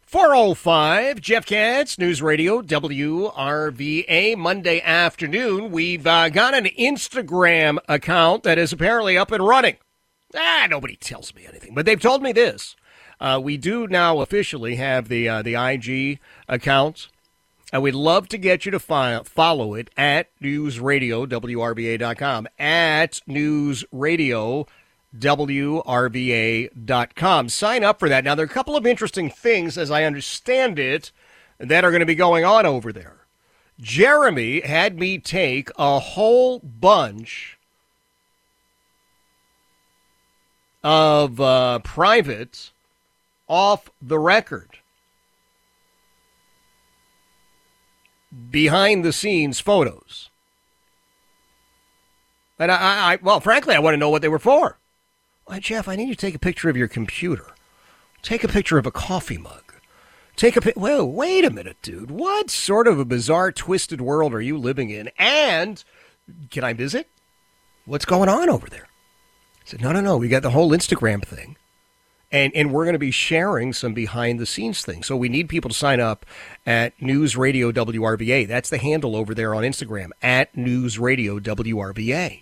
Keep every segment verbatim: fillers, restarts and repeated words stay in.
four oh five, Jeff Katz, News Radio, W R V A, Monday afternoon. We've uh, got an Instagram account that is apparently up and running. Ah, nobody tells me anything, but they've told me this. Uh, we do now officially have the uh, the I G account, and we'd love to get you to fi- follow it at News Radio, W R V A dot com, at News Radio, W R V A dot com. Sign up for that. Now, there are a couple of interesting things, as I understand it, that are going to be going on over there. Jeremy had me take a whole bunch of uh, private off the record, behind-the-scenes photos. And I, I, well, frankly, I want to know what they were for. Well, Jeff, I need you to take a picture of your computer. Take a picture of a coffee mug. Take a pic. Whoa, wait a minute, dude. What sort of a bizarre, twisted world are you living in? And can I visit? What's going on over there? I said, no, no, no. We got the whole Instagram thing. And and we're going to be sharing some behind-the-scenes things. So we need people to sign up at News Radio W R V A. That's the handle over there on Instagram, at News Radio W R V A.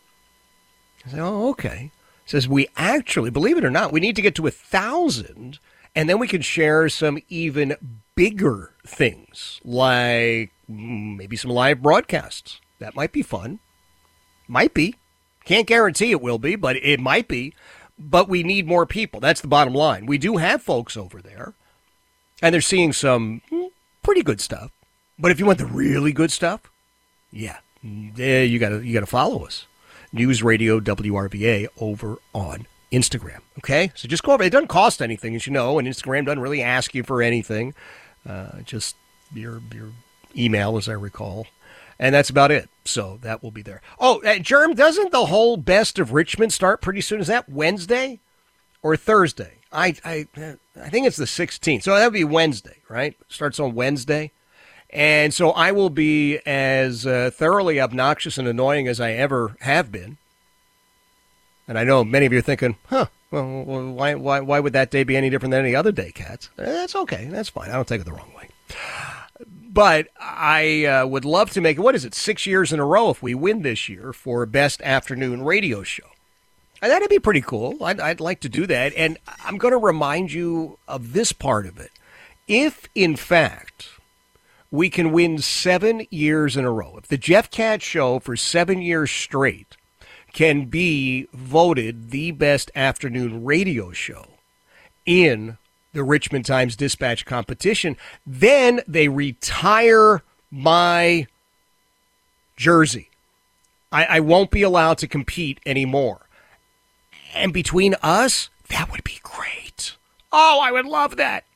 I said, oh, okay. It says we actually, believe it or not, we need to get to a thousand, and then we can share some even bigger things, like maybe some live broadcasts. That might be fun. Might be. Can't guarantee it will be, but it might be. But we need more people. That's the bottom line. We do have folks over there, and they're seeing some pretty good stuff. But if you want the really good stuff, yeah, yeah you got to you got to follow us. News Radio W R V A over on Instagram. Okay, so just go over. It doesn't cost anything, as you know, and Instagram doesn't really ask you for anything. Uh, just your your email, as I recall. And that's about it. So that will be there. Oh, uh, Germ, doesn't the whole Best of Richmond start pretty soon? Is that Wednesday or Thursday? I I I think it's the sixteenth. So that would be Wednesday, right? Starts on Wednesday. And so I will be as uh, thoroughly obnoxious and annoying as I ever have been. And I know many of you are thinking, huh, well, why why why would that day be any different than any other day, Cats? That's okay. That's fine. I don't take it the wrong way. But I uh, would love to make it, what is it, six years in a row if we win this year for Best Afternoon Radio Show. And that'd be pretty cool. I'd, I'd like to do that. And I'm going to remind you of this part of it. If, in fact, we can win seven years in a row, if the Jeff Katz Show for seven years straight can be voted the best afternoon radio show in the Richmond Times-Dispatch competition, then they retire my jersey. I, I won't be allowed to compete anymore. And between us, that would be great. Oh, I would love that.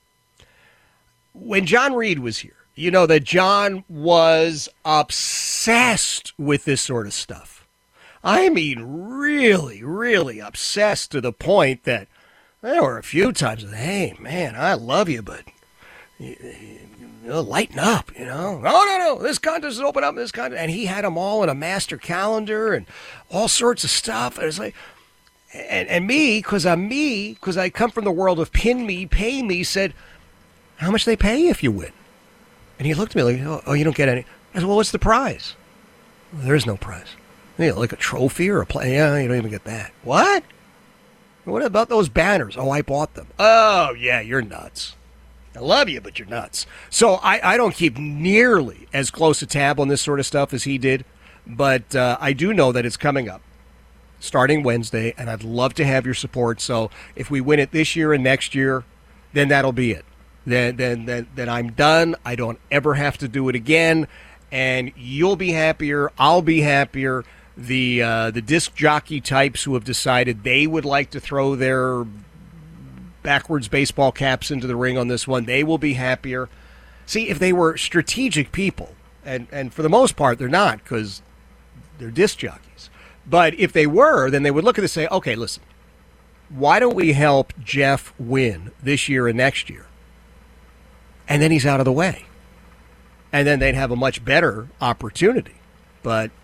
When John Reed was here, you know that John was obsessed with this sort of stuff. I mean, really, really obsessed to the point that there were a few times that, hey, man, I love you, but you, you know, lighten up, you know. No, no, no, this contest is open up, this contest. And he had them all in a master calendar and all sorts of stuff. And it's like, and, and me, because I'm me, because I come from the world of pin me, pay me, said, how much they pay if you win? And he looked at me like, oh, oh you don't get any. I said, well, what's the prize? Well, there is no prize. You know, like a trophy or a play. Yeah, you don't even get that. What? What about those banners? Oh, I bought them. Oh, yeah, you're nuts. I love you, but you're nuts. So I, I don't keep nearly as close a tab on this sort of stuff as he did, but uh, I do know that it's coming up starting Wednesday, and I'd love to have your support. So if we win it this year and next year, then that'll be it. Then, then, then, then I'm done. I don't ever have to do it again, and you'll be happier. I'll be happier. The uh, the disc jockey types who have decided they would like to throw their backwards baseball caps into the ring on this one, they will be happier. See, if they were strategic people, and, and for the most part they're not because they're disc jockeys, but if they were, then they would look at this and say, okay, listen, why don't we help Jeff win this year and next year? And then he's out of the way. And then they'd have a much better opportunity. But, you know,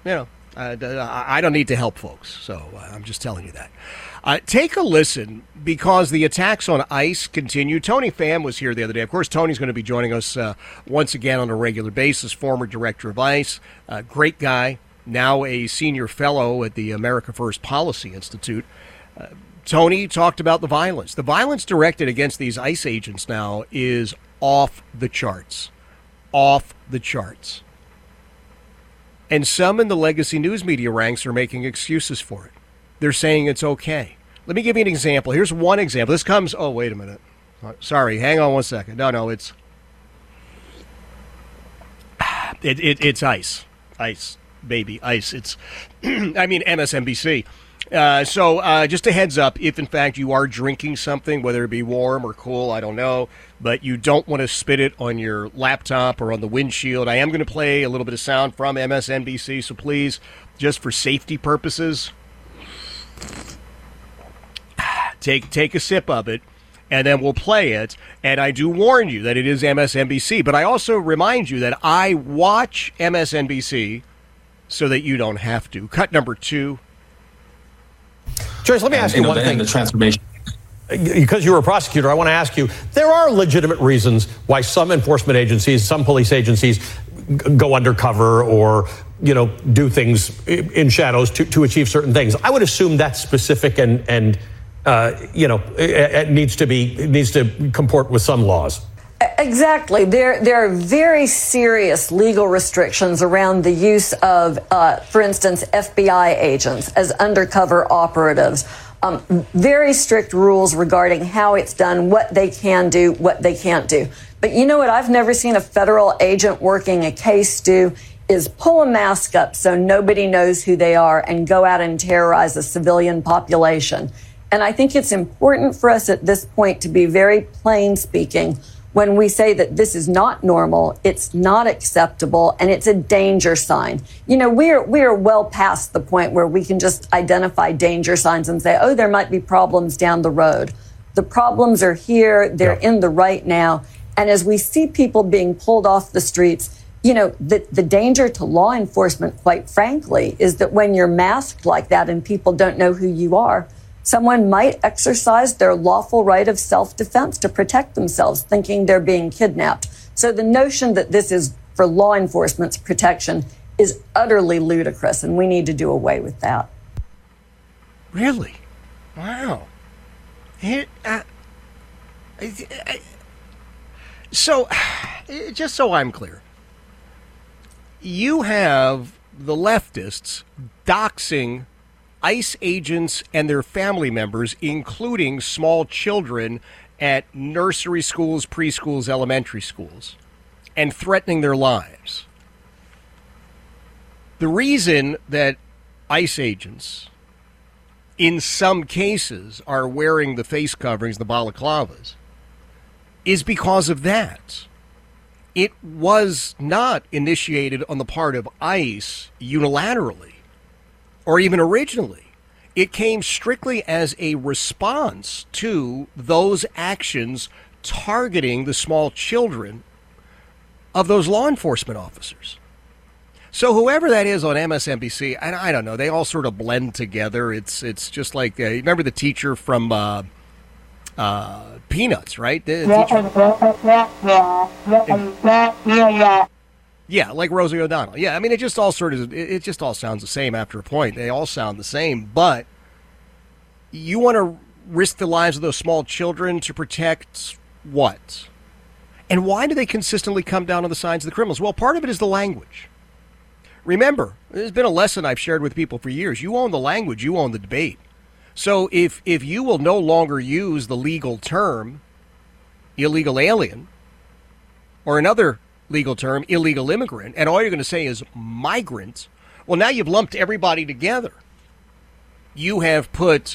Uh, I don't need to help folks, so I'm just telling you that. Uh, take a listen, because the attacks on ICE continue. Tony Pham was here the other day. Of course, Tony's going to be joining us uh, once again on a regular basis, former director of ICE, uh, great guy, now a senior fellow at the America First Policy Institute. Uh, Tony talked about the violence. The violence directed against these ICE agents now is off the charts. Off the charts. And some in the legacy news media ranks are making excuses for it. They're saying it's okay. Let me give you an example. Here's one example. This comes, oh, wait a minute. Sorry, hang on one second. No, no, it's, it, it, it's ICE. ICE, baby, ICE. It's, I mean, M S N B C. Uh, so uh, just a heads up, if in fact you are drinking something, whether it be warm or cool, I don't know, but you don't want to spit it on your laptop or on the windshield, I am going to play a little bit of sound from M S N B C, so please, just for safety purposes, take take a sip of it, and then we'll play it. And I do warn you that it is M S N B C, but I also remind you that I watch M S N B C so that you don't have to. Cut number two. Joyce, let me ask you, you know, one the, thing. The transformation. Because you were a prosecutor, I want to ask you, there are legitimate reasons why some enforcement agencies, some police agencies g- go undercover or, you know, do things in shadows to, to achieve certain things. I would assume that's specific and, and uh, you know, it, it needs to be, it needs to comport with some laws. Exactly. There, there are very serious legal restrictions around the use of, uh, for instance, F B I agents as undercover operatives. Um, very strict rules regarding how it's done, what they can do, what they can't do. But you know what I've never seen a federal agent working a case do is pull a mask up so nobody knows who they are and go out and terrorize a civilian population. And I think it's important for us at this point to be very plain speaking when we say that this is not normal, it's not acceptable, and it's a danger sign. You know, we're we're well past the point where we can just identify danger signs and say, oh, there might be problems down the road. The problems are here, they're yeah. in the right now. And as we see people being pulled off the streets, you know, the, the danger to law enforcement, quite frankly, is that when you're masked like that and people don't know who you are, someone might exercise their lawful right of self-defense to protect themselves, thinking they're being kidnapped. So the notion that this is for law enforcement's protection is utterly ludicrous, and we need to do away with that. Really? Wow. Here, uh, I, I, so, just so I'm clear, you have the leftists doxing ICE agents and their family members, including small children at nursery schools, preschools, elementary schools, and threatening their lives. The reason that ICE agents, in some cases, are wearing the face coverings, the balaclavas, is because of that. It was not initiated on the part of ICE unilaterally, or even originally. It came strictly as a response to those actions targeting the small children of those law enforcement officers. So whoever that is on M S N B C, and I don't know, they all sort of blend together. It's it's just like, uh, remember the teacher from uh, uh, Peanuts, right? The teacher. Yeah, like Rosie O'Donnell. Yeah, I mean, it just all sort of, it just all sounds the same after a point. They all sound the same, but you want to risk the lives of those small children to protect what? And why do they consistently come down on the sides of the criminals? Well, part of it is the language. Remember, there's been a lesson I've shared with people for years. You own the language, you own the debate. So if if you will no longer use the legal term illegal alien or another legal term, illegal immigrant, and all you're going to say is migrant, well, now you've lumped everybody together. You have put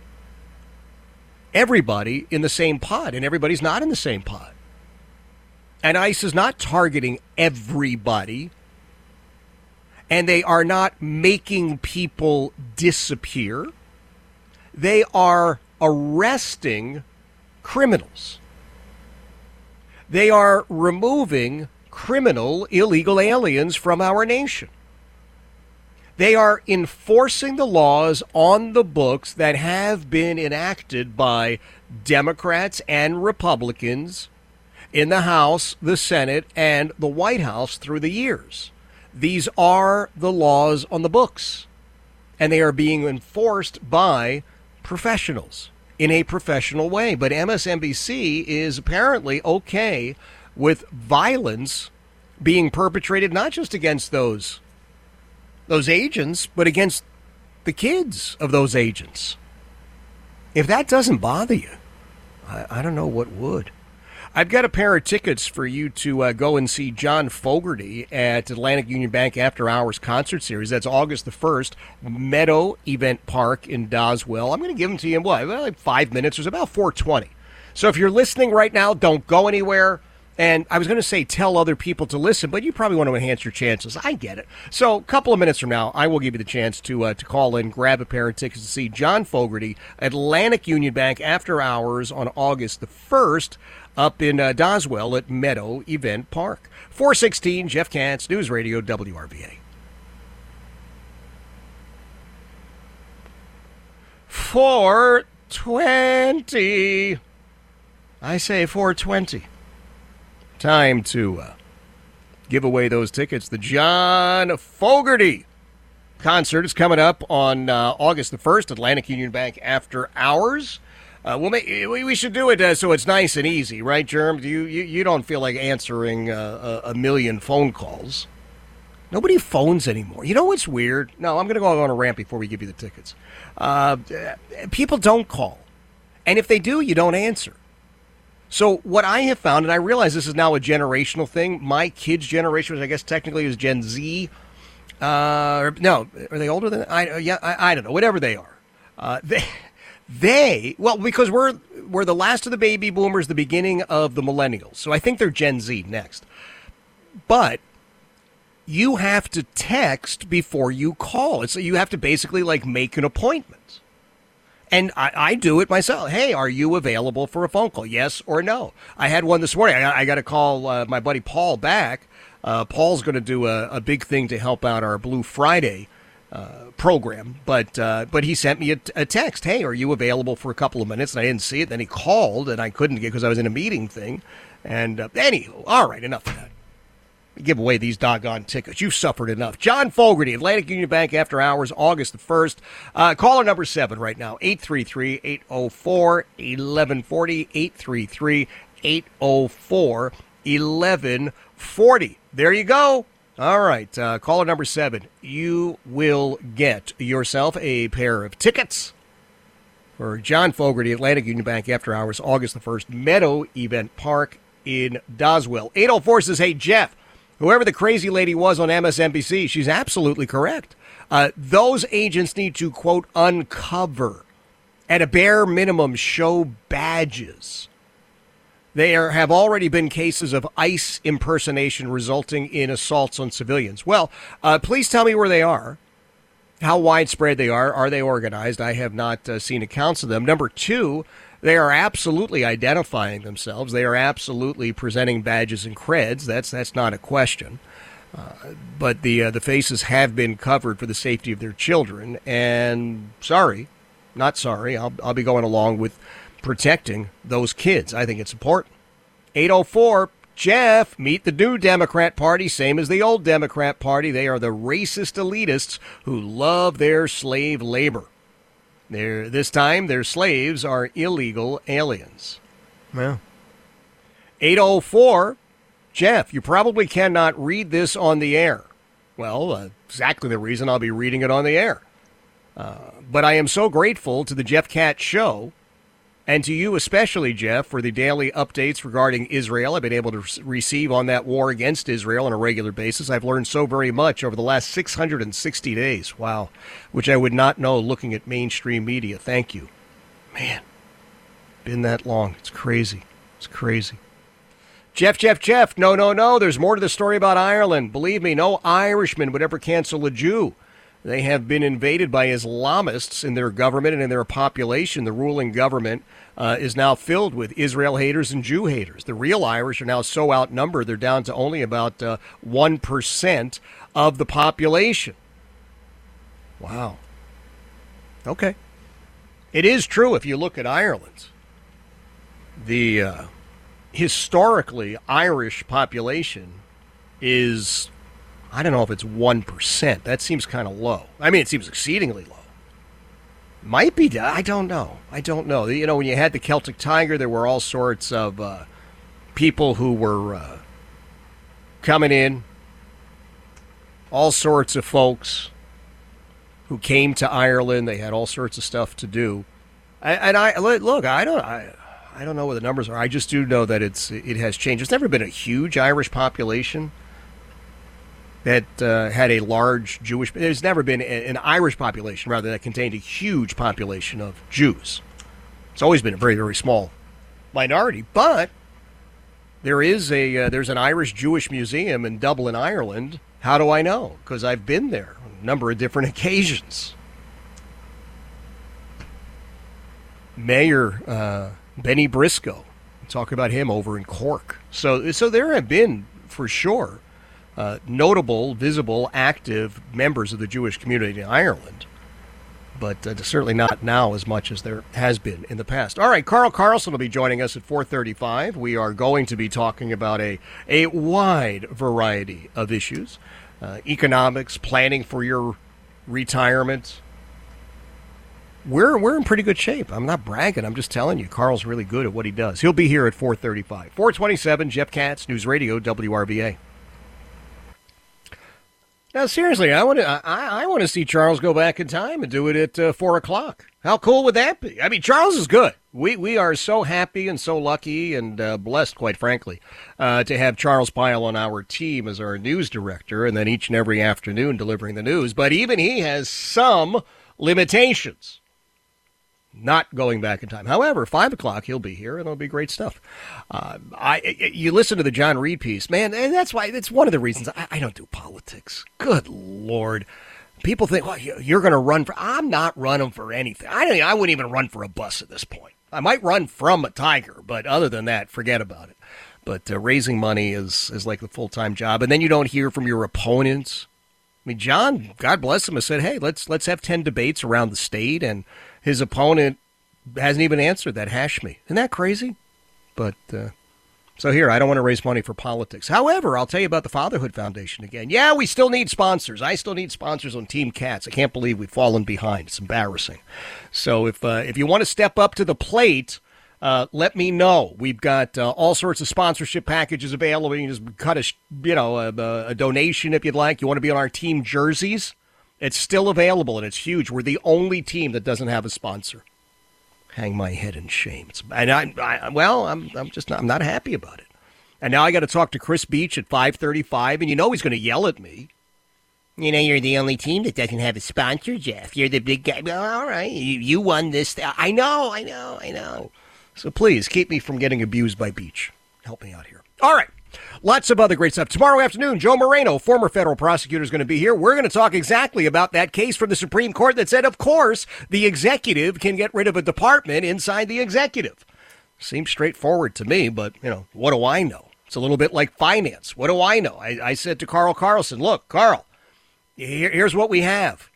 everybody in the same pot, and everybody's not in the same pot. And ICE is not targeting everybody, and they are not making people disappear. They are arresting criminals. They are removing criminal illegal aliens from our nation. They are enforcing the laws on the books that have been enacted by Democrats and Republicans in the House, the Senate, and the White House through the years. These are the laws on the books, and they are being enforced by professionals in a professional way. But M S N B C is apparently okay with violence being perpetrated not just against those those agents, but against the kids of those agents. If that doesn't bother you, I, I don't know what would. I've got a pair of tickets for you to uh, go and see John Fogerty at Atlantic Union Bank After Hours Concert Series. That's August the first, Meadow Event Park in Doswell. I'm going to give them to you in what, like five minutes. It's about four twenty. So if you're listening right now, don't go anywhere. And I was going to say tell other people to listen, but you probably want to enhance your chances. I get it. So a couple of minutes from now, I will give you the chance to uh, to call in, grab a pair of tickets to see John Fogerty, Atlantic Union Bank After Hours on August the first up in uh, Doswell at Meadow Event Park. four sixteen, Jeff Katz, News Radio W R V A. four twenty. I say four twenty. Time to uh, give away those tickets. The John Fogerty concert is coming up on uh, August the first, Atlantic Union Bank After Hours. Uh, we'll make, we should do it uh, so it's nice and easy, right, Germ? You, you, you don't feel like answering uh, a, a million phone calls. Nobody phones anymore. You know what's weird? No, I'm going to go on a rant before we give you the tickets. Uh, people don't call. And if they do, you don't answer. So what I have found, and I realize this is now a generational thing, my kids' generation, which I guess technically is Gen Z. Uh, no, are they older than I? Yeah, I, I don't know. Whatever they are, uh, they, they well because we're we're the last of the baby boomers, the beginning of the millennials. So I think they're Gen Z next. But you have to text before you call. It's, so you have to basically like make an appointment. And I, I do it myself. Hey, are you available for a phone call? Yes or no? I had one this morning. I, I got to call uh, my buddy Paul back. Uh, Paul's going to do a, a big thing to help out our Blue Friday uh, program. But uh, but he sent me a, a text. Hey, are you available for a couple of minutes? And I didn't see it. Then he called, and I couldn't get because I was in a meeting thing. And uh, anywho, all right, enough of that. Give away these doggone tickets. You've suffered enough. John Fogerty, Atlantic Union Bank After Hours, August the first. Uh, caller number seven right now, eight three three, eight oh four, eleven forty, eight three three, eight oh four, eleven forty. There you go. All right, uh, caller number seven. You will get yourself a pair of tickets for John Fogerty, Atlantic Union Bank After Hours, August the first, Meadow Event Park in Doswell. eight oh four says, hey, Jeff, whoever the crazy lady was on M S N B C, she's absolutely correct. Uh, those agents need to, quote, uncover, at a bare minimum, show badges. There have already been cases of ICE impersonation resulting in assaults on civilians. Well, uh, please tell me where they are, how widespread they are. Are they organized? I have not uh, seen accounts of them. Number two, they are absolutely identifying themselves. They are absolutely presenting badges and creds. That's that's not a question. Uh, but the uh, the faces have been covered for the safety of their children. And sorry, not sorry. I'll I'll be going along with protecting those kids. I think it's important. eight oh four, Jeff, meet the new Democrat Party, same as the old Democrat Party. They are the racist elitists who love their slave labor. They're, this time, their slaves are illegal aliens. Yeah. eight oh four, Jeff, you probably cannot read this on the air. Well, uh, exactly the reason I'll be reading it on the air. Uh, but I am so grateful to the Jeff Katz Show, and to you especially, Jeff, for the daily updates regarding Israel I've been able to re- receive on that war against Israel on a regular basis. I've learned so very much over the last six hundred sixty days. Wow. Which I would not know looking at mainstream media. Thank you. Man, been that long. It's crazy. It's crazy. Jeff, Jeff, Jeff, no, no, no. There's more to the story about Ireland. Believe me, no Irishman would ever cancel a Jew. They have been invaded by Islamists in their government and in their population. The ruling government uh, is now filled with Israel haters and Jew haters. The real Irish are now so outnumbered, they're down to only about uh, one percent of the population. Wow. Okay. It is true if you look at Ireland. The uh, historically Irish population is, I don't know if it's one percent. That seems kind of low. I mean, it seems exceedingly low. Might be, I don't know. I don't know. You know, when you had the Celtic Tiger, there were all sorts of uh, people who were uh, coming in, all sorts of folks who came to Ireland. They had all sorts of stuff to do. And I look, I don't, I, I don't know what the numbers are. I just do know that it's it has changed. There's never been a huge Irish population that uh, had a large Jewish. There's never been an Irish population, rather, that contained a huge population of Jews. It's always been a very, very small minority. But there is a uh, there's an Irish Jewish museum in Dublin, Ireland. How do I know? Because I've been there on a number of different occasions. Mayor uh, Benny Briscoe, talk about him over in Cork. So, so there have been, for sure, uh, notable, visible, active members of the Jewish community in Ireland, but uh, certainly not now as much as there has been in the past. All right, Carl Carlson will be joining us at four thirty-five. We are going to be talking about a, a wide variety of issues, uh, economics, planning for your retirement. We're we're in pretty good shape. I'm not bragging. I'm just telling you, Carl's really good at what he does. He'll be here at four thirty-five. four twenty-seven, Jeff Katz, News Radio, W R B A. Now, seriously, I want to I, I want to see Charles go back in time and do it at uh, four o'clock. How cool would that be? I mean, Charles is good. We we are so happy and so lucky and uh, blessed, quite frankly, uh, to have Charles Pyle on our team as our news director, and then each and every afternoon delivering the news. But even he has some limitations. Not going back in time. However, five o'clock he'll be here, and it'll be great stuff. Uh, I you listen to the John Reed piece, man, and that's why it's one of the reasons I, I don't do politics. Good Lord, people think, well, you're going to run for. I'm not running for anything. I don't. I wouldn't even run for a bus at this point. I might run from a Tiger, but other than that, forget about it. But uh, raising money is is like the full time job, and then you don't hear from your opponents. I mean, John, God bless him, has said, hey, let's let's have ten debates around the state, and his opponent hasn't even answered that Hashmi. Isn't that crazy? But, uh, so here, I don't want to raise money for politics. However, I'll tell you about the Fatherhood Foundation again. Yeah, we still need sponsors. I still need sponsors on Team Cats. I can't believe we've fallen behind. It's embarrassing. So if uh, if you want to step up to the plate, uh, let me know. We've got uh, all sorts of sponsorship packages available. You can just cut a, you know, a, a donation if you'd like. You want to be on our team jerseys? It's still available, and it's huge. We're the only team that doesn't have a sponsor. Hang my head in shame. It's, and I, I, well, I'm, I'm just not, I'm not happy about it. And now I got to talk to Chris Beach at five thirty-five, and you know he's going to yell at me. You know, you're the only team that doesn't have a sponsor, Jeff. You're the big guy. Well, all right, you, you won this. I know, I know, I know. So please keep me from getting abused by Beach. Help me out here. All right. Lots of other great stuff. Tomorrow afternoon, Joe Moreno, former federal prosecutor, is going to be here. We're going to talk exactly about that case from the Supreme Court that said, of course, the executive can get rid of a department inside the executive. Seems straightforward to me, but, you know, what do I know? It's a little bit like finance. What do I know? I, I said to Carl Carlson, look, Carl, here, here's what we have.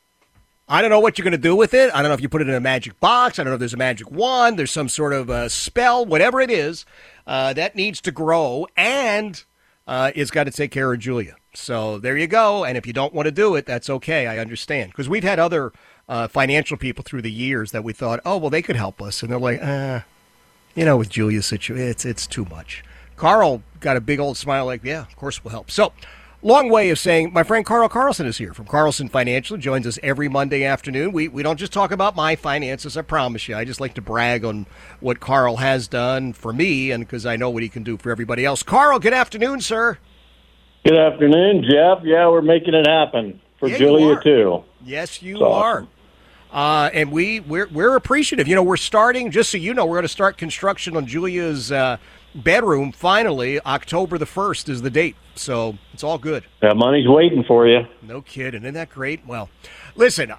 I don't know what you're going to do with it. I don't know if you put it in a magic box. I don't know if there's a magic wand. There's some sort of a spell, whatever it is. Uh, that needs to grow, and uh, it's got to take care of Julia. So there you go. And if you don't want to do it, that's okay. I understand. Because we've had other uh, financial people through the years that we thought, oh, well, they could help us. And they're like, uh, you know, with Julia's situation, it's, it's too much. Carl got a big old smile like, yeah, of course we'll help. So long way of saying, my friend Carl Carlson is here from Carlson Financial. Joins us every Monday afternoon. We we don't just talk about my finances, I promise you. I just like to brag on what Carl has done for me, and because I know what he can do for everybody else. Carl, good afternoon, sir. Good afternoon, Jeff. Yeah, we're making it happen for yeah, Julia, too. Yes, you it's awesome. are. Uh, and we, we're, we're appreciative. You know, we're starting, just so you know, we're going to start construction on Julia's uh, bedroom finally. October the first is the date. So it's all good. That money's waiting for you. No kidding. Isn't that great? Well, listen, uh,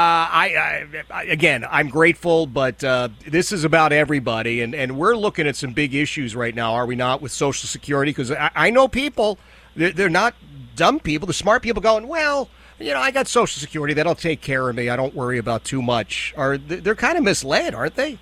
I, I again, I'm grateful, but uh, this is about everybody. And, and we're looking at some big issues right now, are we not, with Social Security? Because I, I know people, they're, they're not dumb people. The smart people going, well, you know, I got Social Security. That'll take care of me. I don't worry about too much. Are They're kind of misled, aren't they?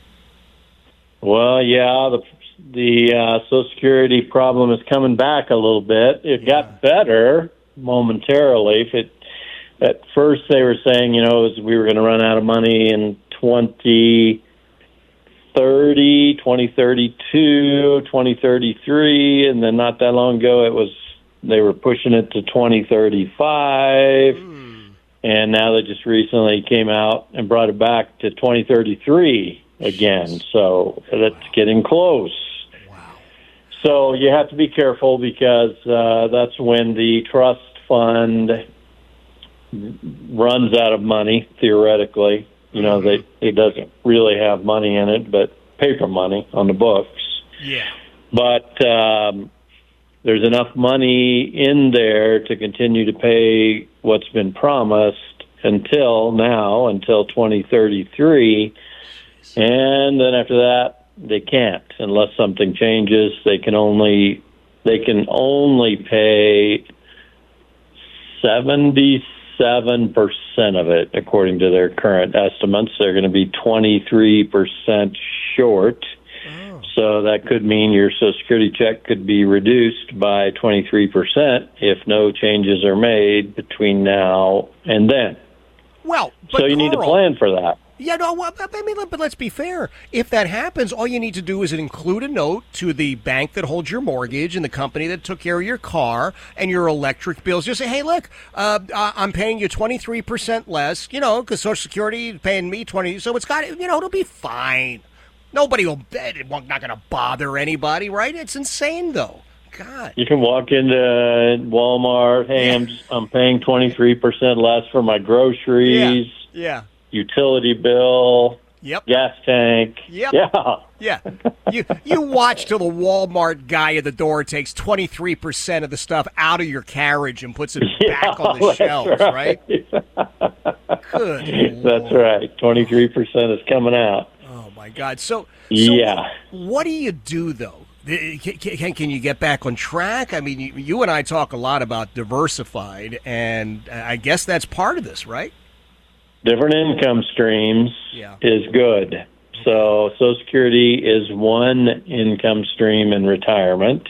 Well, yeah, the the uh, Social Security problem is coming back a little bit. It Yeah. got better momentarily. If it at first they were saying, you know, we were going to run out of money in twenty thirty, twenty thirty-two, twenty thirty-three, and then not that long ago it was they were pushing it to twenty thirty-five, mm. and now they just recently came out and brought it back to twenty thirty-three again. So that's wow. getting close. Wow. So you have to be careful because uh, that's when the trust fund runs out of money, theoretically. You know, mm-hmm. they, it doesn't really have money in it, but paper money on the books. Yeah. But um, there's enough money in there to continue to pay what's been promised until now, until twenty thirty-three. And then after that, they can't unless something changes. They can only they can only pay seventy-seven percent of it, according to their current estimates. They're going to be twenty-three percent short. Oh. So that could mean your Social Security check could be reduced by twenty-three percent if no changes are made between now and then. Well, but so you Carl, need to plan for that. Yeah, no, well, I mean, but let's be fair. If that happens, all you need to do is include a note to the bank that holds your mortgage and the company that took care of your car and your electric bills. Just say, hey, look, uh, I'm paying you twenty-three percent less, you know, because Social Security is paying me twenty. So it's got, you know, it'll be fine. Nobody will, it's not going to bother anybody, right? It's insane, though. God. You can walk into Walmart. Hey, Yeah. I'm, I'm paying twenty-three percent less for my groceries. Yeah. Yeah. Utility bill, Yep. gas tank. Yep. Yeah. Yeah. You you watch till the Walmart guy at the door takes twenty-three percent of the stuff out of your carriage and puts it Yeah, back on the that's shelves, right? right? Good That's Lord. right. twenty-three percent is coming out. Oh, my God. So, so Yeah. what do you do, though? Can, can, can you get back on track? I mean, you, you and I talk a lot about diversified, and I guess that's part of this, right? Different income streams Yeah. is good. So Social Security is one income stream in retirement.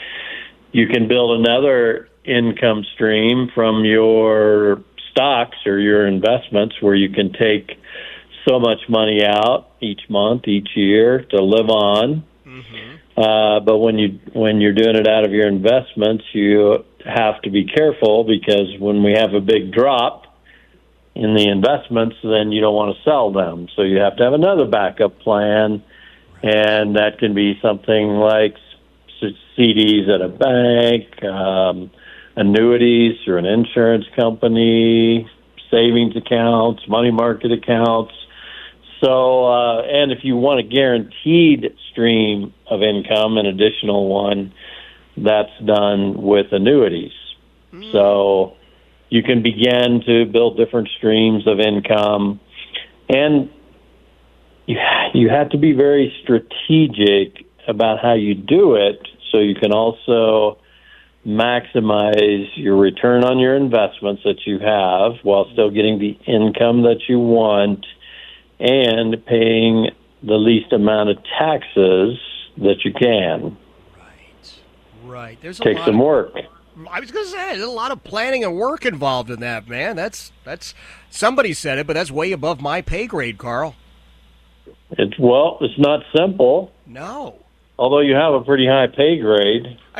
You can build another income stream from your stocks or your investments where you can take so much money out each month, each year to live on. Mm-hmm. Uh, but when you when you're doing it out of your investments, you have to be careful because when we have a big drop in the investments, then you don't want to sell them. So you have to have another backup plan, and that can be something like C Ds at a bank, um, annuities through an insurance company, savings accounts, money market accounts. So, uh, and if you want a guaranteed stream of income, an additional one, that's done with annuities. Mm. So you can begin to build different streams of income, and you you have to be very strategic about how you do it so you can also maximize your return on your investments that you have while still getting the income that you want and paying the least amount of taxes that you can. Right, right. There's a Take lot some of- work. I was going to say, there's a lot of planning and work involved in that, man. That's that's somebody said it, but that's way above my pay grade, Carl. It's well, it's not simple. No. Although you have a pretty high pay grade, I,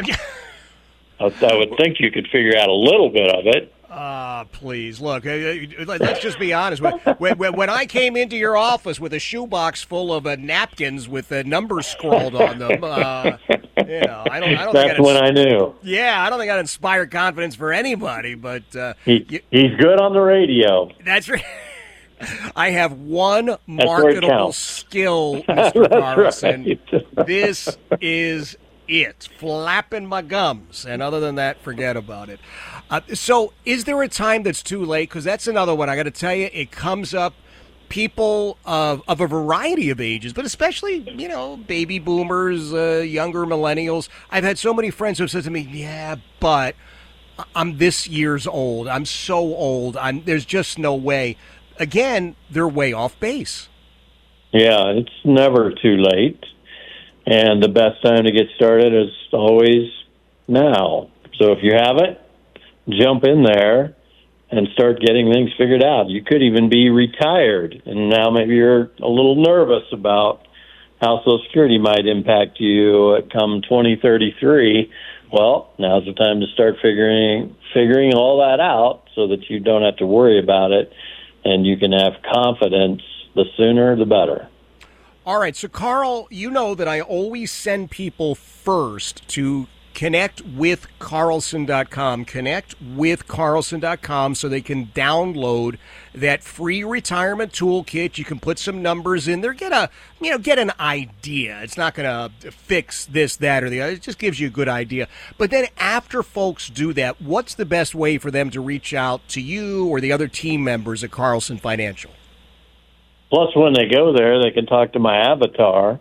I would think you could figure out a little bit of it. Ah, uh, please look. Let's just be honest. When, when, when I came into your office with a shoebox full of uh, napkins with the numbers scrawled on them, uh, you know, I don't. I don't That's think when I knew. Yeah, I don't think I'd inspire confidence for anybody. But uh, he, you, he's good on the radio. That's right. I have one marketable skill, Mister Carlson. Right. This is it. Flapping my gums. And other than that, forget about it. Uh, so is there a time that's too late? Because that's another one. I got to tell you, it comes up. People of, of a variety of ages, but especially, you know, baby boomers, uh, younger millennials. I've had so many friends who have said to me, yeah, but I'm this year's old. I'm so old. I'm there's just no way. Again, they're way off base. Yeah, it's never too late. And the best time to get started is always now. So if you haven't, jump in there and start getting things figured out. You could even be retired, and now maybe you're a little nervous about how Social Security might impact you come twenty thirty-three. Well, now's the time to start figuring figuring all that out so that you don't have to worry about it, and you can have confidence. The sooner, the better. All right, so Carl, you know that I always send people first to connect with Carlson dot com. Connect with Carlson dot com so they can download that free retirement toolkit. You can put some numbers in there, get a you know get an idea. It's not going to fix this, that, or the other. It just gives you a good idea. But then after folks do that, what's the best way for them to reach out to you or the other team members at Carlson Financial? Plus, when they go there, they can talk to my avatar.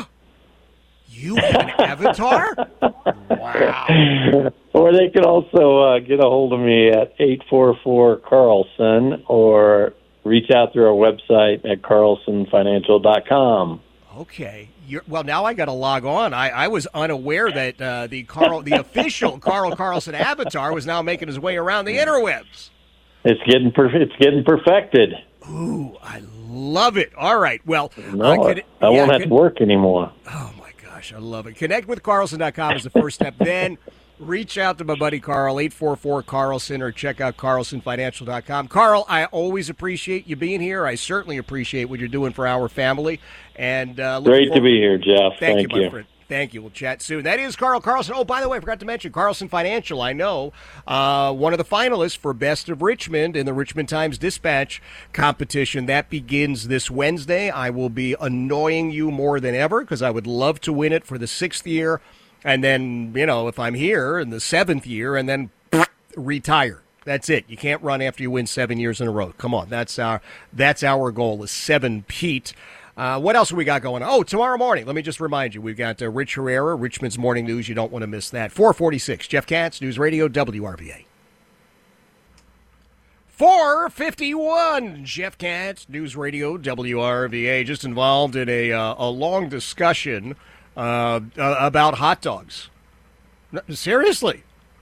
You have an avatar? Wow. Or they can also uh, get a hold of me at eight four four Carlson or reach out through our website at carlson financial dot com. Okay. You're, well, now I got to log on. I, I was unaware that uh, the Carl, the official Carl Carlson avatar was now making his way around the interwebs. It's getting perf- it's getting perfected. Ooh, I love it. All right. Well, no, I, could, could, I yeah, won't have could, to work anymore. Oh, my gosh. I love it. Connect with Carlson dot com is the first step. Then reach out to my buddy Carl, eight four four Carlson, or check out carlson financial dot com. Carl, I always appreciate you being here. I certainly appreciate what you're doing for our family. And uh, Great forward- to be here, Jeff. Thank, Thank you, my you. friend. Thank you. We'll chat soon. That is Carl Carlson. Oh, by the way, I forgot to mention Carlson Financial. I know uh, one of the finalists for Best of Richmond in the Richmond Times-Dispatch competition. That begins this Wednesday. I will be annoying you more than ever because I would love to win it for the sixth year. And then, you know, if I'm here in the seventh year and then retire. That's it. You can't run after you win seven years in a row. Come on. That's our, that's our goal is seven, Pete. Uh, what else have we got going on? Oh, tomorrow morning, let me just remind you, we've got uh, Rich Herrera, Richmond's Morning News. You don't want to miss that. four forty-six, Jeff Katz, News Radio, W R V A. four fifty-one, Jeff Katz, News Radio, W R V A. Just involved in a, uh, a long discussion uh, uh, about hot dogs. No, seriously.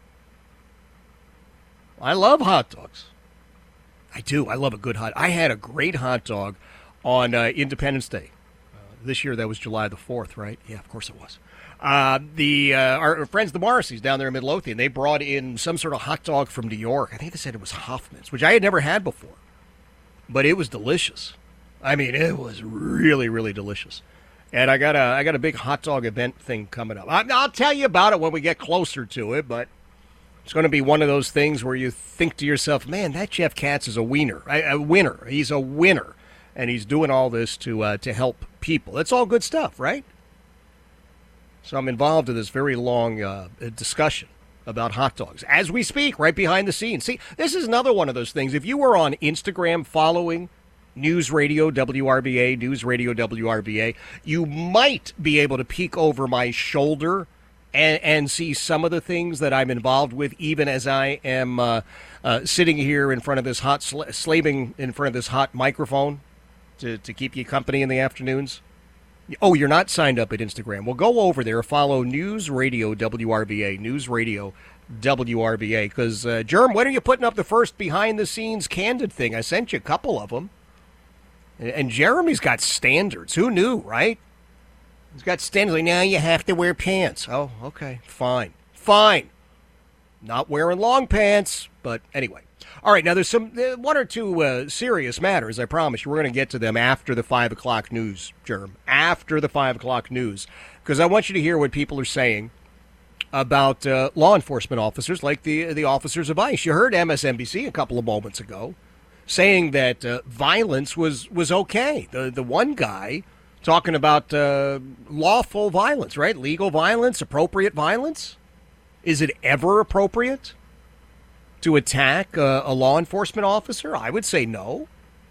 I love hot dogs. I do. I love a good hot. I had a great hot dog on uh, Independence Day. Uh, this year, that was July the fourth, right? Yeah, of course it was. Uh, the uh, our friends, the Morrisseys, down there in Midlothian, they brought in some sort of hot dog from New York. I think they said it was Hoffman's, which I had never had before. But it was delicious. I mean, it was really, really delicious. And I got a I got a big hot dog event thing coming up. I, I'll tell you about it when we get closer to it, but it's going to be one of those things where you think to yourself, man, that Jeff Katz is a wiener, a, a winner. He's a winner. And he's doing all this to uh, to help people. That's all good stuff, right? So I'm involved in this very long uh, discussion about hot dogs as we speak, right behind the scenes. See, this is another one of those things. If you were on Instagram following News Radio W R V A, News Radio W R V A, you might be able to peek over my shoulder and, and see some of the things that I'm involved with, even as I am uh, uh, sitting here in front of this hot, sl- slaving in front of this hot microphone. To, to keep you company in the afternoons. Oh, you're not signed up at Instagram. Well, go over there. Follow News Radio W R V A. News Radio W R V A. Because, uh, Jerm, when are you putting up the first behind-the-scenes candid thing? I sent you a couple of them. And, and Jeremy's got standards. Who knew, right? He's got standards. Like, now you have to wear pants. Oh, okay. Fine. Fine. Not wearing long pants. But anyway. All right, now there's some uh, one or two uh, serious matters, I promise you. We're going to get to them after the five o'clock news, Jerm, after the five o'clock news, because I want you to hear what people are saying about uh, law enforcement officers like the the officers of ICE. You heard M S N B C a couple of moments ago saying that uh, violence was, was okay. The, the one guy talking about uh, lawful violence, right? Legal violence, appropriate violence. Is it ever appropriate to attack a, a law enforcement officer? I would say no.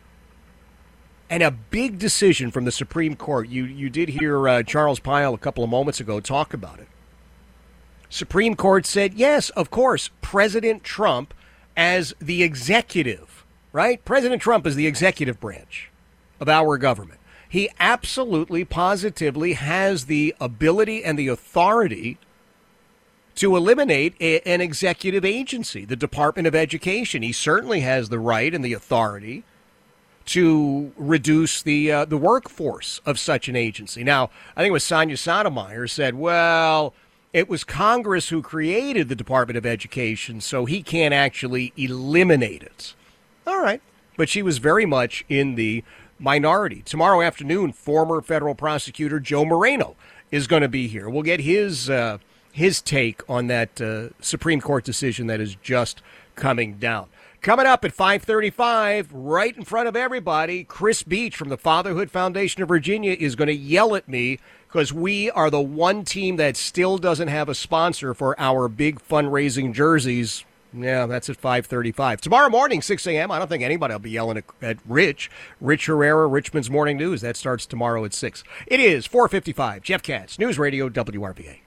And a big decision from the Supreme Court. You you did hear uh, Charles Pyle a couple of moments ago talk about it. Supreme Court said, yes, of course, President Trump as the executive, right? President Trump is the executive branch of our government. He absolutely, positively has the ability and the authority to eliminate a, an executive agency, the Department of Education. He certainly has the right and the authority to reduce the uh, the workforce of such an agency. Now, I think it was Sonia Sotomayor said, well, it was Congress who created the Department of Education, so he can't actually eliminate it. All right. But she was very much in the minority. Tomorrow afternoon, former federal prosecutor Joe Moreno is going to be here. We'll get his uh, his take on that uh, Supreme Court decision that is just coming down. Coming up at five thirty-five, right in front of everybody, Chris Beach from the Fatherhood Foundation of Virginia is going to yell at me because we are the one team that still doesn't have a sponsor for our big fundraising jerseys. Yeah, that's at five thirty-five. Tomorrow morning, six a.m., I don't think anybody will be yelling at, at Rich. Rich Herrera, Richmond's Morning News. That starts tomorrow at six. It is four fifty-five. Jeff Katz, News Radio W R V A.